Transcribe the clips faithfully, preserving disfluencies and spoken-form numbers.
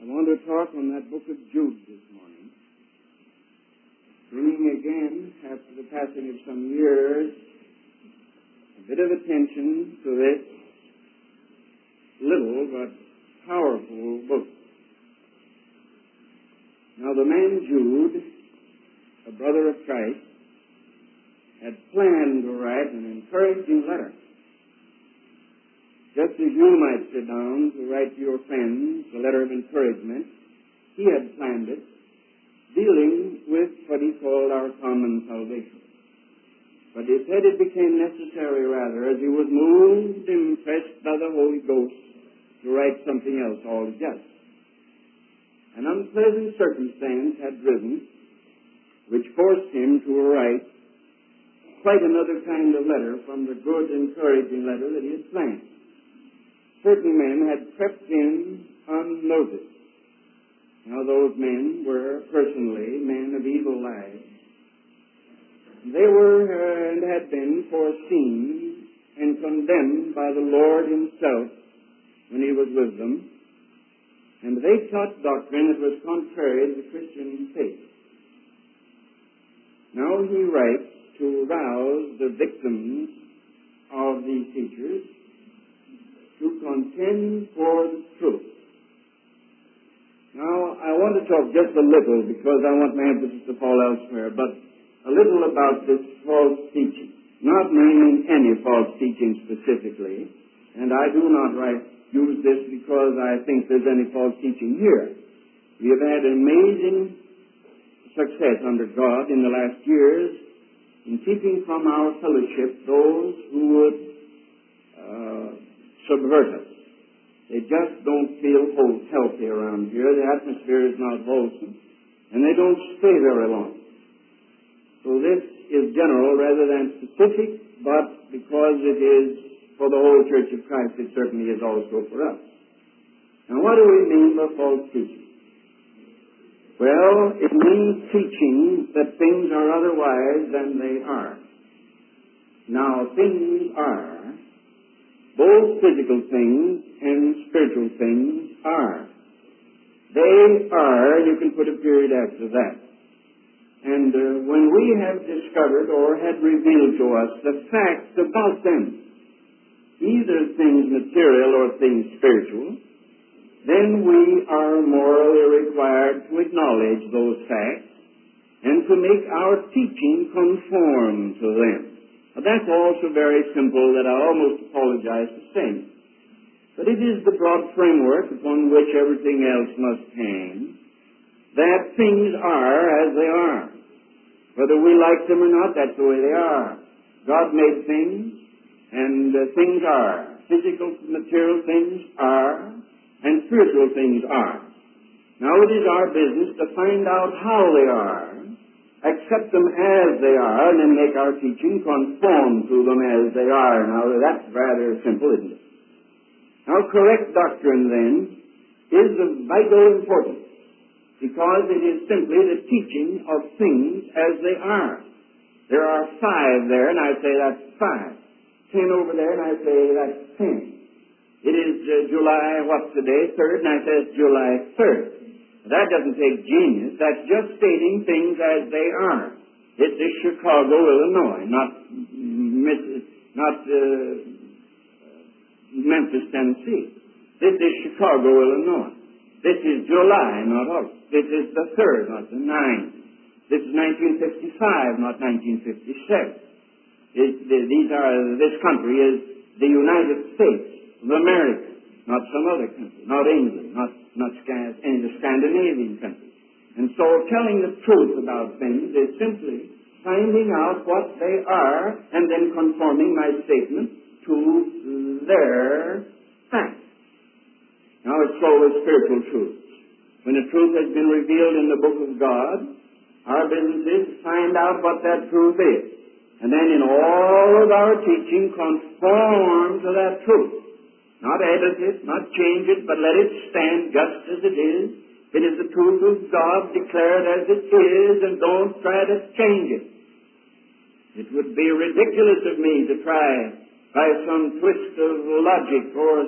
I want to talk on that book of Jude this morning, bringing again, after the passing of some years, a bit of attention to this little but powerful book. Now, the man Jude, a brother of Christ, had planned to write an encouraging letter. Just as you might sit down to write to your friends a letter of encouragement, he had planned it, dealing with what he called our common salvation. But he said it became necessary, rather, as he was moved, impressed by the Holy Ghost, to write something else altogether. An unpleasant circumstance had risen, which forced him to write quite another kind of letter from the good, encouraging letter that he had planned. Certain men had crept in unnoticed. Now, those men were personally men of evil lives. They were uh, and had been foreseen and condemned by the Lord himself when he was with them, and they taught doctrine that was contrary to the Christian faith. Now he writes to rouse the victims of these teachers to contend for the truth. Now, I want to talk just a little, because I want my emphasis to fall elsewhere, but a little about this false teaching. Not naming any false teaching specifically, and I do not write, use this because I think there's any false teaching here. We have had amazing success under God in the last years in keeping from our fellowship those who would uh, subvert us. They just don't feel healthy around here. The atmosphere is not wholesome, and they don't stay very long. So this is general rather than specific, but because it is for the whole Church of Christ, it certainly is also for us. Now, what do we mean by false teaching? Well, it means teaching that things are otherwise than they are. Now, things are. Both physical things and spiritual things are. They are, you can put a period after that. And uh, when we have discovered or had revealed to us the facts about them, either things material or things spiritual, then we are morally required to acknowledge those facts and to make our teaching conform to them. Now, that's also very simple that I almost apologize for saying. But it is the broad framework upon which everything else must hang, that things are as they are. Whether we like them or not, that's the way they are. God made things, and uh, things are. Physical, material things are, and spiritual things are. Now it is our business to find out how they are, accept them as they are, and then make our teaching conform to them as they are. Now, that's rather simple, isn't it? Now, correct doctrine, then, is of vital importance, because it is simply the teaching of things as they are. There are five there, and I say that's five. Ten over there, and I say that's ten. It is uh, July, what's the day? Third, and I say it's July third. That doesn't take genius. That's just stating things as they are. This is Chicago, Illinois, not not uh, Memphis, Tennessee. This is Chicago, Illinois. This is July, not August. This is the third, not the ninth. This is nineteen fifty-five, not nineteen fifty-six. It, these are. This country is the United States of America, not some other country, not England, not not any of the Scandinavian countries. And so telling the truth about things is simply finding out what they are and then conforming my statement to their facts. Now it's so with spiritual truths. When the truth has been revealed in the book of God, our business is to find out what that truth is. And then in all of our teaching, conform to that truth. Not edit it, not change it, but let it stand just as it is. It is the truth of God declared as it is, and don't try to change it. It would be ridiculous of me to try, by some twist of logic or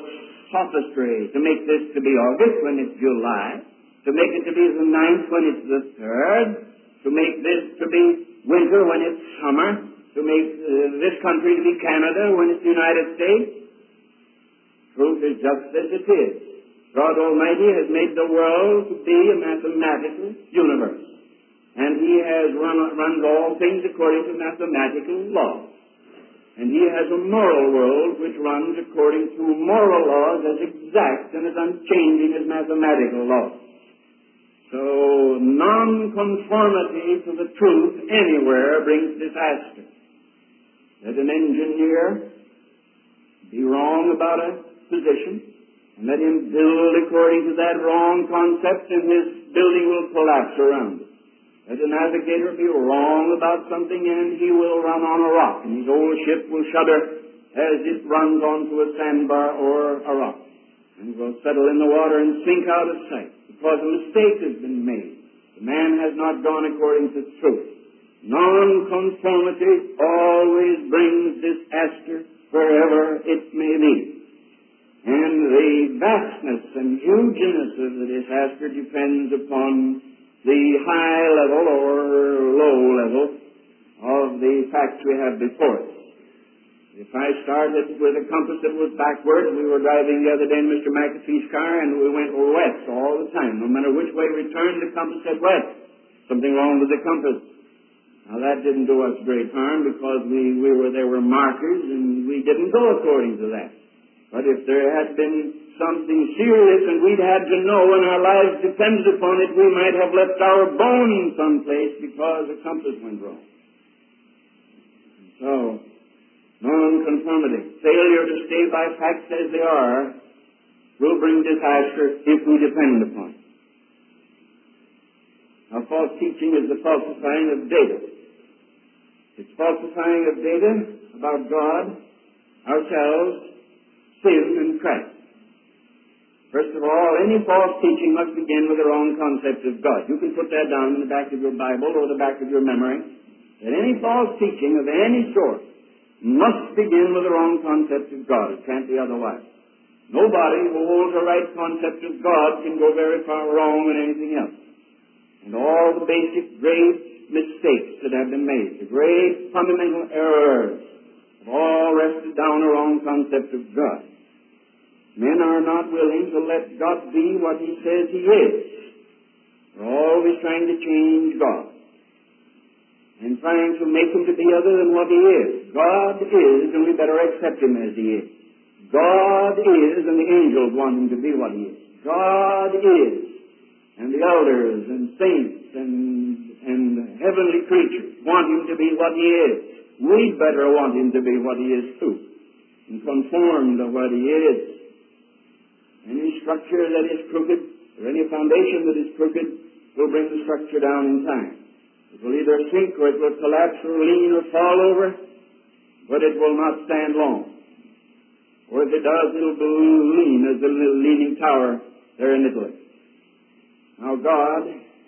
sophistry to make this to be August when it's July, to make it to be the ninth when it's the third, to make this to be winter when it's summer, to make uh, this country to be Canada when it's the United States. Truth is just as it is. God Almighty has made the world to be a mathematical universe. And He has run, runs all things according to mathematical laws. And He has a moral world which runs according to moral laws as exact and as unchanging as mathematical laws. So, non-conformity to the truth anywhere brings disaster. Let an engineer be wrong about a position, and let him build according to that wrong concept, and his building will collapse around it. Let a navigator be wrong about something, and he will run on a rock, and his old ship will shudder as it runs onto a sandbar or a rock, and will settle in the water and sink out of sight, because a mistake has been made. The man has not gone according to truth. Nonconformity always brings disaster wherever it may be. And the vastness and hugeness of the disaster depends upon the high level or low level of the facts we have before us. If I started with a compass that was backward, we were driving the other day in Mister McAfee's car, and we went west all the time. No matter which way we turned, the compass said west. Something wrong with the compass. Now that didn't do us great harm because we, we were there were markers, and we didn't go according to that. But if there had been something serious and we'd had to know and our lives depended upon it, we might have left our bones someplace because the compass went wrong. So, non-conformity, failure to stay by facts as they are, will bring disaster if we depend upon it. Now, false teaching is the falsifying of data. It's falsifying of data about God, ourselves, sin, and Christ. First of all, any false teaching must begin with the wrong concept of God. You can put that down in the back of your Bible or the back of your memory. That any false teaching of any sort must begin with the wrong concept of God. It can't be otherwise. Nobody who holds a right concept of God can go very far wrong in anything else. And all the basic great mistakes that have been made, the great fundamental errors, have all rested down a wrong concept of God. Men are not willing to let God be what He says He is. They're always trying to change God and trying to make Him to be other than what He is. God is, and we better accept Him as He is. God is, and the angels want Him to be what He is. God is, and the elders and saints and, and heavenly creatures want Him to be what He is. We'd better want Him to be what He is too, and conform to what He is. Any structure that is crooked, or any foundation that is crooked, will bring the structure down in time. It will either sink, or it will collapse, or lean, or fall over, but it will not stand long. Or if it does, it will lean as the little leaning tower there in Italy. Now God,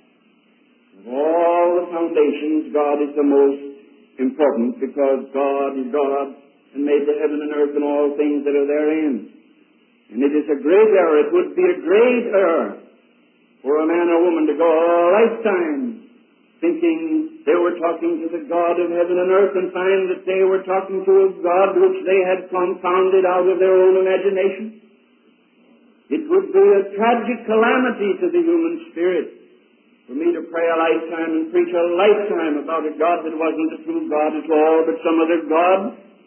of all the foundations, God is the most important, because God is God and made the heaven and earth and all things that are therein. And it is a great error, it would be a great error for a man or woman to go a lifetime thinking they were talking to the God of heaven and earth and find that they were talking to a God which they had confounded out of their own imagination. It would be a tragic calamity to the human spirit for me to pray a lifetime and preach a lifetime about a God that wasn't the true God at all, but some other God.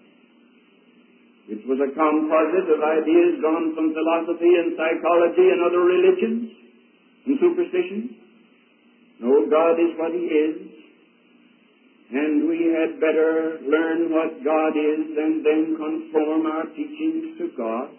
It was a composite of ideas drawn from philosophy and psychology and other religions and superstitions. No, God is what He is, and we had better learn what God is and then conform our teachings to God.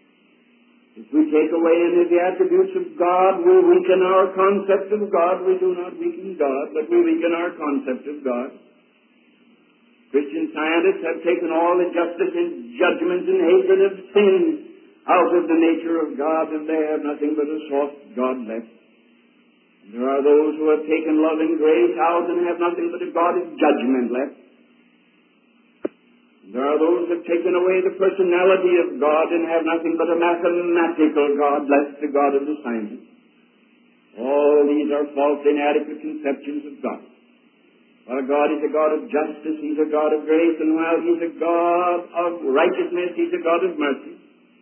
If we take away any of the attributes of God, we weaken our concept of God. We do not weaken God, but we weaken our concept of God. Christian scientists have taken all the justice and judgment and hatred of sin out of the nature of God, and they have nothing but a soft God left. And there are those who have taken love and grace out and have nothing but a God of judgment left. There are those who have taken away the personality of God and have nothing but a mathematical God, less the God of the science. All these are false, inadequate conceptions of God. While God is a God of justice, He's a God of grace, and while He's a God of righteousness, He's a God of mercy.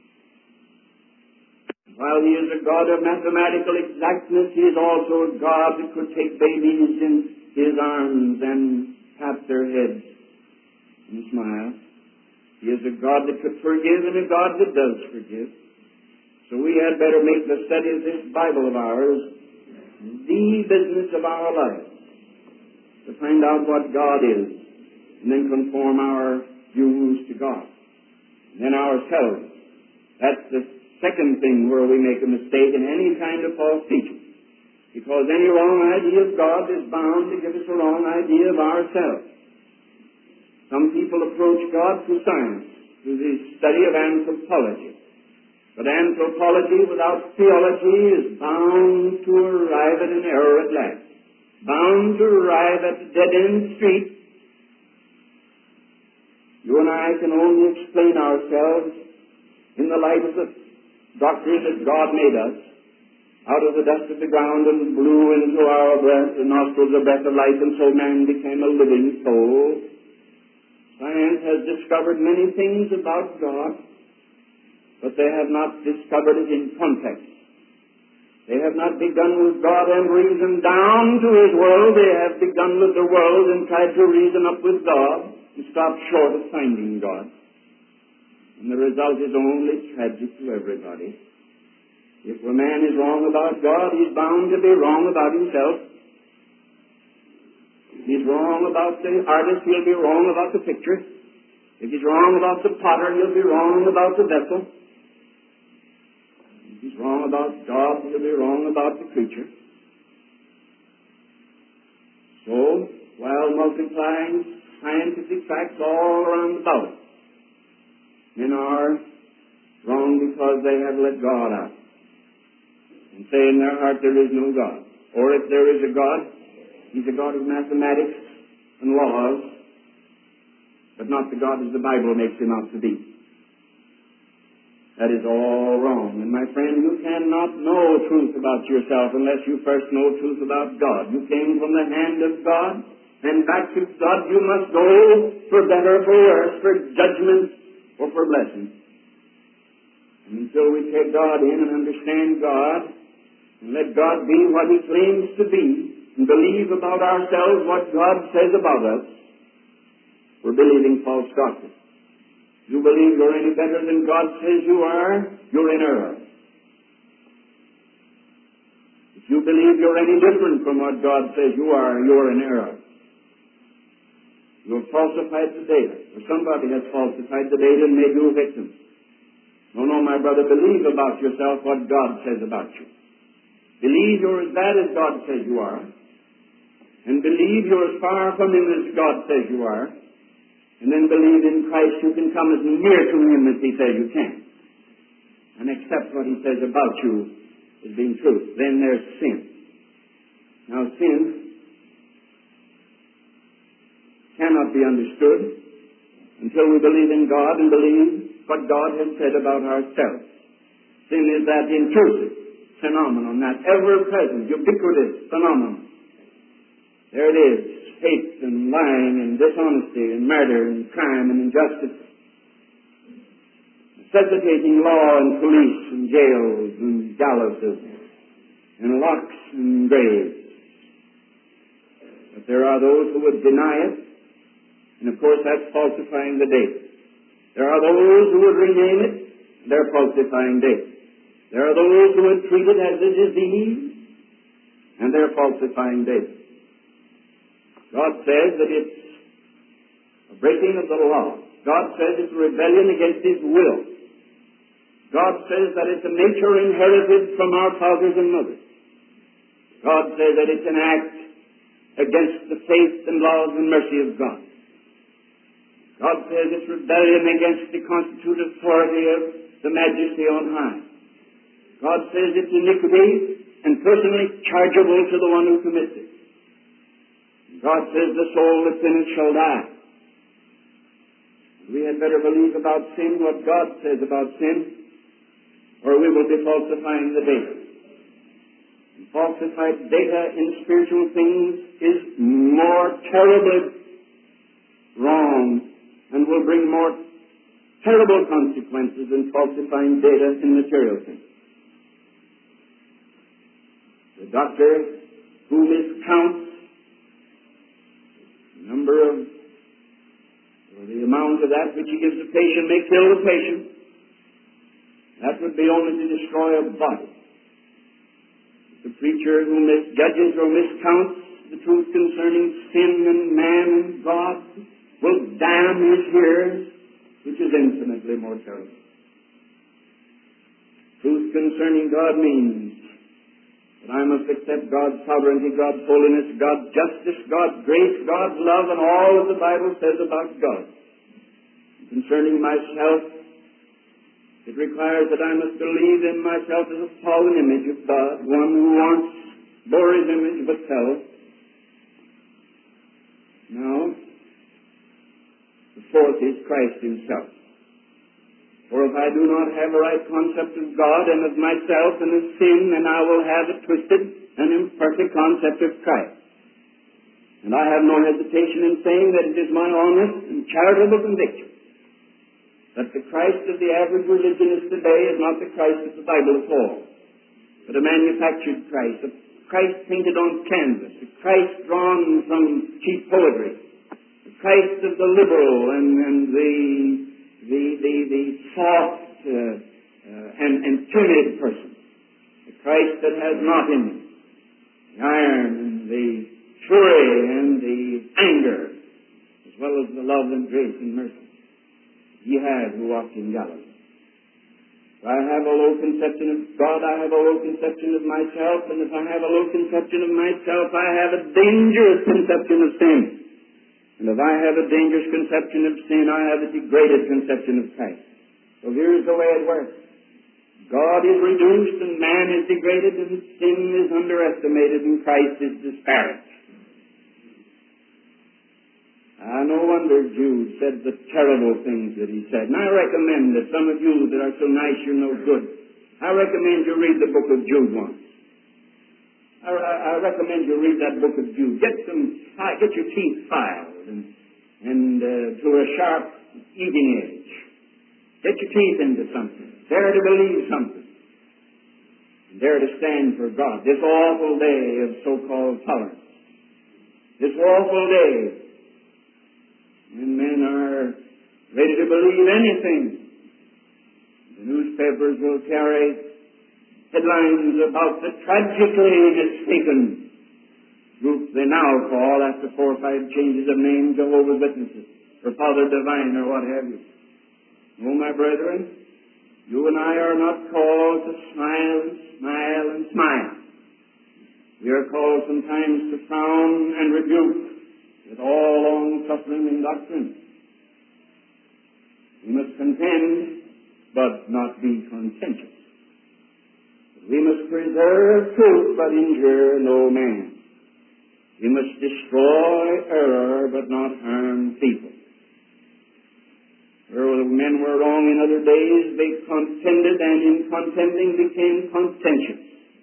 While He is a God of mathematical exactness, He is also a God that could take babies in His arms and pat their heads and smile. He is a God that could forgive and a God that does forgive. So we had better make the study of this Bible of ours the business of our life, to find out what God is, and then conform our views to God. And then ourselves. That's the second thing where we make a mistake in any kind of false teaching. Because any wrong idea of God is bound to give us a wrong idea of ourselves. Some people approach God through science, through the study of anthropology. But anthropology without theology is bound to arrive at an error at last. Bound to arrive at the dead-end street. You and I can only explain ourselves in the light of the doctrine that God made us, out of the dust of the ground and blew into our breath, the nostrils a breath of life, and so man became a living soul. Science has discovered many things about God, but they have not discovered it in context. They have not begun with God and reasoned down to His world. They have begun with the world and tried to reason up with God and stopped short of finding God. And the result is only tragic to everybody. If a man is wrong about God, he's bound to be wrong about himself. If he's wrong about the artist, he'll be wrong about the picture. If he's wrong about the potter, he'll be wrong about the vessel. If he's wrong about God, he'll be wrong about the creature. So, while multiplying scientific facts all around about it, men are wrong because they have let God out and say in their heart there is no God. Or if there is a God, He's a God of mathematics and laws, but not the God as the Bible makes Him out to be. That is all wrong. And my friend, you cannot know truth about yourself unless you first know truth about God. You came from the hand of God, and back to God you must go for better, for worse, for judgment, or for blessing. And until we take God in and understand God, and let God be what He claims to be, and believe about ourselves what God says about us, we're believing false doctrine. If you believe you're any better than God says you are, you're in error. If you believe you're any different from what God says you are, you're in error. You have falsified the data, or somebody has falsified the data and made you a victim. No, no, my brother, believe about yourself what God says about you. Believe you're as bad as God says you are, and believe you're as far from Him as God says you are, and then believe in Christ you can come as near to Him as He says you can, and accept what He says about you as being true. Then there's sin. Now sin cannot be understood until we believe in God and believe what God has said about ourselves. Sin is that intrusive phenomenon, that ever-present, ubiquitous phenomenon. There it is, hate and lying and dishonesty and murder and crime and injustice, necessitating law and police and jails and gallouses and locks and graves. But there are those who would deny it, and of course that's falsifying the data. There are those who would rename it, and they're falsifying data. There are those who would treat it as a disease, and they're falsifying data. God says that it's a breaking of the law. God says it's a rebellion against His will. God says that it's a nature inherited from our fathers and mothers. God says that it's an act against the faith and laws and mercy of God. God says it's rebellion against the constituted authority of the majesty on high. God says it's iniquity and personally chargeable to the one who commits it. God says the soul that's in it shall die. We had better believe about sin what God says about sin, or we will be falsifying the data. And falsified data in spiritual things is more terribly wrong and will bring more terrible consequences than falsifying data in material things. The doctor who miscounts the number of, or the amount of that which he gives the patient may kill the patient. That would be only to destroy a body. The preacher who misjudges or miscounts the truth concerning sin and man and God will damn his hearers, which is infinitely more terrible. Truth concerning God means that I must accept God's sovereignty, God's holiness, God's justice, God's grace, God's love, and all that the Bible says about God. Concerning myself, it requires that I must believe in myself as a fallen image of God, one who once bore his image but fell. Now, the fourth is Christ himself. For if I do not have a right concept of God and of myself and of sin, then I will have a twisted and imperfect concept of Christ. And I have no hesitation in saying that it is my honest and charitable conviction that the Christ of the average religionist today is not the Christ of the Bible at all, but a manufactured Christ, a Christ painted on canvas, a Christ drawn from cheap poetry, the Christ of the liberal and, and the the the, the soft uh, uh, and, and timid person, the Christ that has not in him the iron and the fury and the anger, as well as the love and grace and mercy he had who walked in Galilee. If I have a low conception of God, I have a low conception of myself, and if I have a low conception of myself, I have a dangerous conception of sin. And if I have a dangerous conception of sin, I have a degraded conception of Christ. So here's the way it works. God is reduced and man is degraded and sin is underestimated and Christ is disparaged. Ah, no wonder Jude said the terrible things that he said. And I recommend that some of you that are so nice you're no good, I recommend you read the book of Jude once. I, I, I recommend you read that book of Jude. Get some, get your teeth filed and, and uh, to a sharp eating edge. Get your teeth into something. Dare to believe something. And dare to stand for God. This awful day of so-called tolerance. This awful day when men are ready to believe anything. The newspapers will carry headlines about the tragically mistaken group they now call, after four or five changes of name, Jehovah's Witnesses, or Father Divine, or what have you. No, my brethren, you and I are not called to smile and smile and smile. We are called sometimes to frown and rebuke with all long-suffering and doctrine. We must contend, but not be contentious. We must preserve truth, but injure no man. We must destroy error, but not harm people. Where men were wrong in other days, they contended, and in contending became contentious.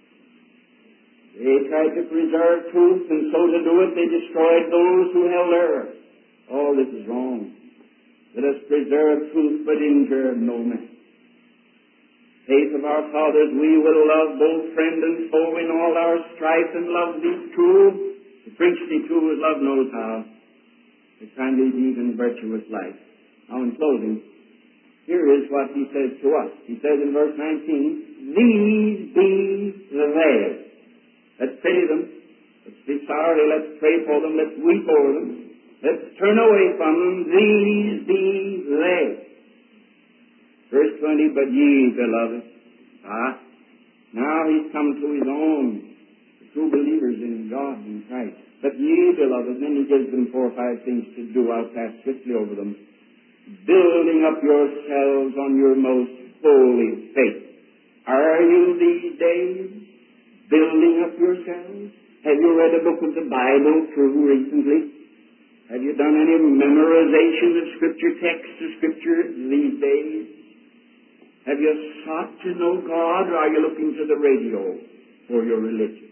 They tried to preserve truth, and so to do it, they destroyed those who held error. All this is wrong. Let us preserve truth, but injure no man. Faith of our fathers, we will love both friend and foe in all our strife, and love thee true. To preach thee true as love knows how, to kindly deed and virtuous life. Now in closing, here is what he says to us. He says in verse nineteen, these be they. Let's pity them. Let's be sorry. Let's pray for them. Let's weep over them. Let's turn away from them. These be they. Verse twenty, but ye, beloved. Ah, now he's come to his own, the true believers in God and Christ. But ye, beloved, then he gives them four or five things to do. I'll pass swiftly over them. Building up yourselves on your most holy faith. Are you these days building up yourselves? Have you read a book of the Bible through recently? Have you done any memorization of Scripture texts or Scripture these days? Have you sought to know God, or are you looking to the radio for your religion?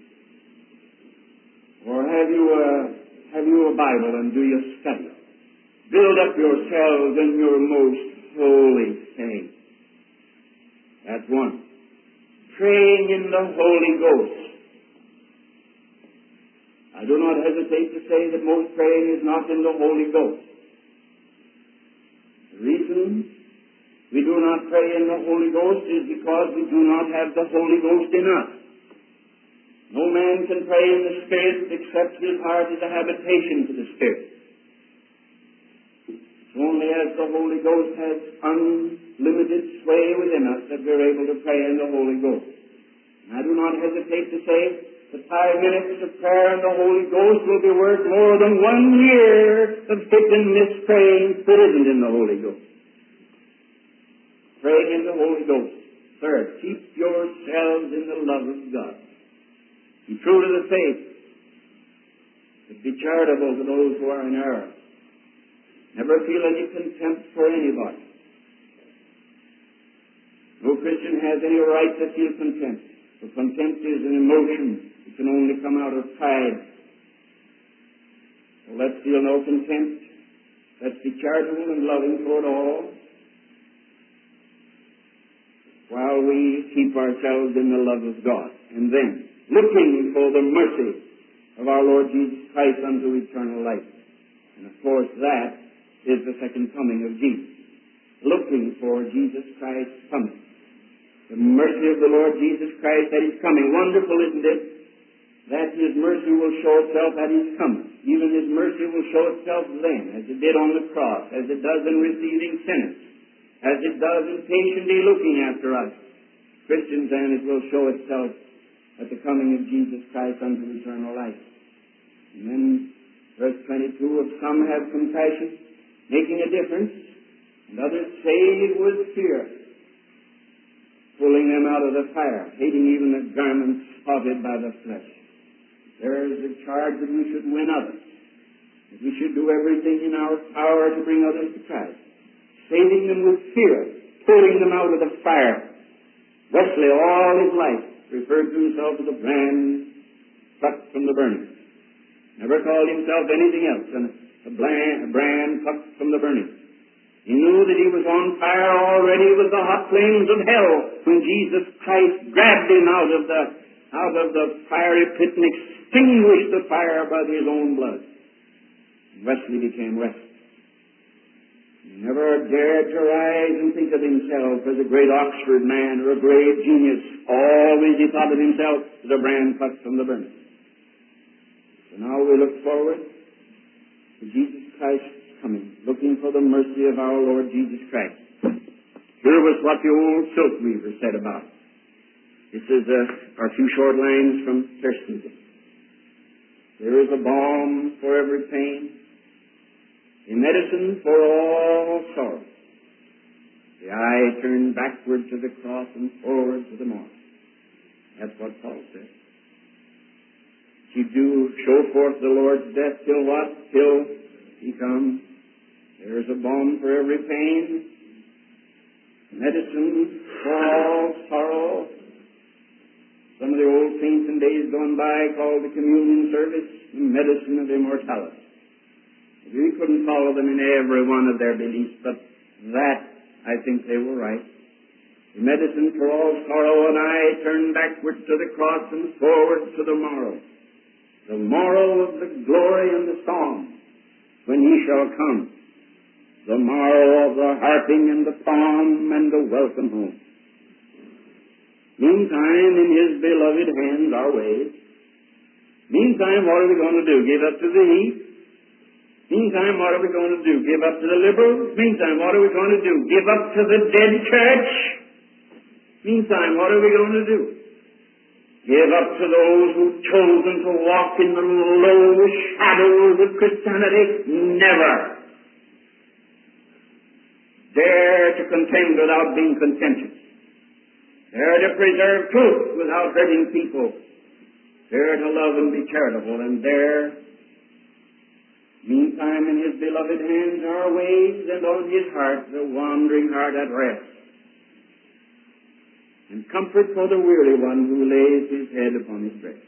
Or have you a, have you a Bible and do you study it? Build up yourselves in your most holy faith. That's one. Praying in the Holy Ghost. I do not hesitate to say that most praying is not in the Holy Ghost. The reason we do not pray in the Holy Ghost is because we do not have the Holy Ghost in us. No man can pray in the Spirit except his heart is a habitation to the Spirit. It's only as the Holy Ghost has unlimited sway within us that we're able to pray in the Holy Ghost. And I do not hesitate to say that five minutes of prayer in the Holy Ghost will be worth more than one year of hit and miss praying that isn't in the Holy Ghost. Praying in the Holy Ghost. Third, keep yourselves in the love of God. Be true to the faith. But be charitable to those who are in error. Never feel any contempt for anybody. No Christian has any right to feel contempt. For contempt is an emotion. It can only come out of pride. So let's feel no contempt. Let's be charitable and loving toward all, while we keep ourselves in the love of God. And then, looking for the mercy of our Lord Jesus Christ unto eternal life. And of course that is the second coming of Jesus. Looking for Jesus Christ's coming. The mercy of the Lord Jesus Christ that He's coming. Wonderful, isn't it? That His mercy will show itself at His coming. Even His mercy will show itself then, as it did on the cross, as it does in receiving sinners, as it does in patiently looking after us. Christians, then, it will show itself at the coming of Jesus Christ unto eternal life. And then, verse twenty-two, of some have compassion, making a difference, and others save with fear, pulling them out of the fire, hating even the garments spotted by the flesh. There is a charge that we should win others, that we should do everything in our power to bring others to Christ, saving them with fear, pulling them out of the fire. Wesley, all his life, referred to himself as a brand plucked from the burning. Never called himself anything else than a brand, a brand plucked from the burning. He knew that he was on fire already with the hot flames of hell when Jesus Christ grabbed him out of the out of the fiery pit and extinguished the fire by his own blood. And Wesley became restless. He never dared to rise and think of himself as a great Oxford man or a great genius. Always he thought of himself as a brand plucked from the burning. So now we look forward to Jesus Christ's coming, looking for the mercy of our Lord Jesus Christ. Here was what the old silk weaver said about it. This is a, a few short lines from Terstegen. There is a balm for every pain, a medicine for all sorrow. The eye turned backward to the cross and forward to the mark. That's what Paul said. You do show forth the Lord's death till what? Till He comes. There is a balm for every pain, medicine for all sorrow. Some of the old saints in days gone by called the communion service the medicine of immortality. We couldn't follow them in every one of their beliefs, but that, I think they were right. The medicine for all sorrow, and I turn backward to the cross and forward to the morrow. The morrow of the glory and the song, when He shall come. The morrow of the harping and the palm and the welcome home. Meantime, in His beloved hands our ways. Meantime, what are we going to do? Give up to the heat? Meantime, what are we going to do? Give up to the liberals? Meantime, what are we going to do? Give up to the dead church? Meantime, what are we going to do? Give up to those who've chosen to walk in the low shadows of Christianity? Never. Dare to contend without being contentious. Dare to preserve truth without hurting people. Dare to love and be charitable, and dare Meantime, in His beloved hands are ways, and on His heart the wandering heart at rest. And comfort for the weary one who lays his head upon his breast.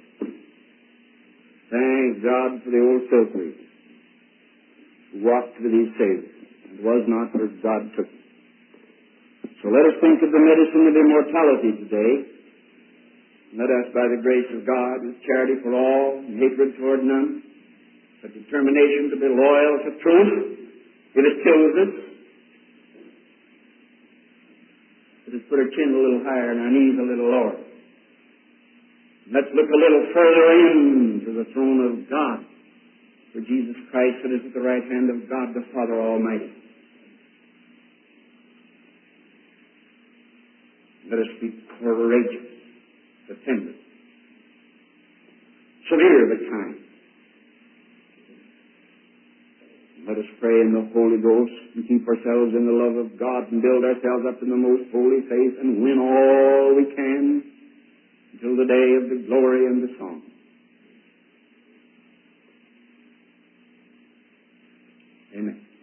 Thank God for the old Silkweed, who walked with His Savior, and was not, for God took him. So let us think of the medicine of immortality today. Let us, by the grace of God, with charity for all, and hatred toward none, a determination to be loyal to truth, if it kills us, let us put our chin a little higher and our knees a little lower. Let's look a little further into the throne of God, for Jesus Christ that is at the right hand of God the Father Almighty. Let us be courageous, but tender, severe but kind. Let us pray in the Holy Ghost and keep ourselves in the love of God and build ourselves up in the most holy faith and win all we can until the day of the glory and the song. Amen.